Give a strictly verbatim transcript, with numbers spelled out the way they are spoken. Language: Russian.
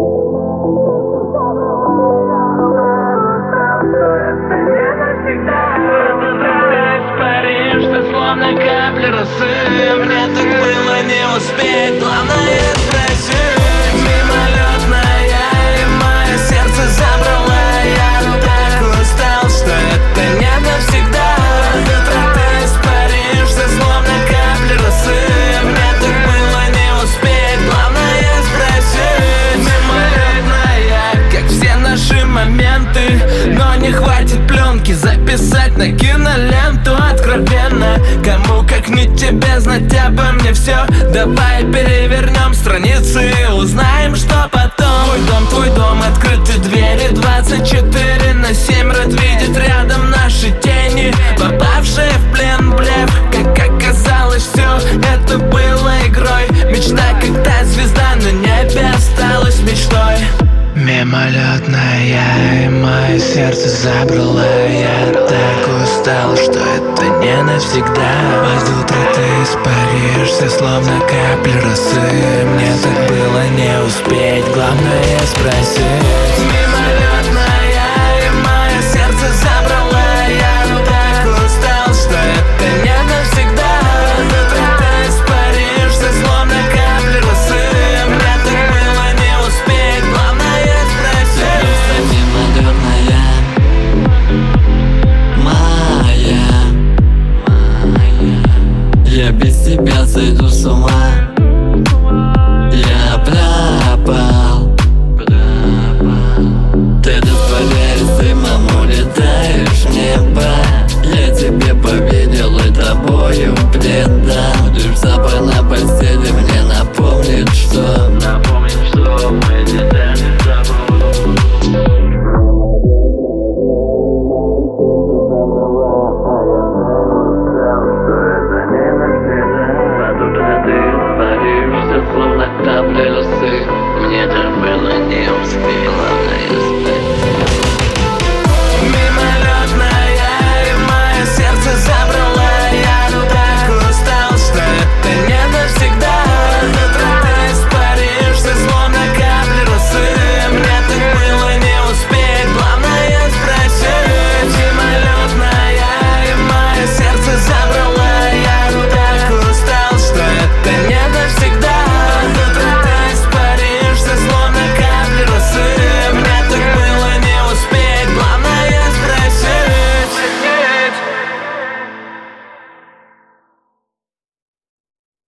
Словно капли росы, мне так было не успеть. Главное спросить. Мимолетная, и мое сердце забрала. Я так устал, что это не навсегда. Утро ты испаришься, словно капли росы. Мне так было не успеть. Главное спросить. Мимолетная, как все наши моменты, но не хватит пленки записать на киноленту. Откровенно, кому как не тебе знать обо мне все. Давай перевернем страницы и узнаем, что потом. Твой дом, твой дом, открыты двери двадцать четыре на семь. Рад видеть рядом наши тени, попавшие в плен, блеф. Как оказалось, все это было игрой. Мечта, когда звезда на небе осталась мечтой. Мимолетная, и мое сердце забрала. Я так устал, что это не навсегда. Под утро ты испаришься, словно капли росы. Мне так было не успеть. Главное спросить.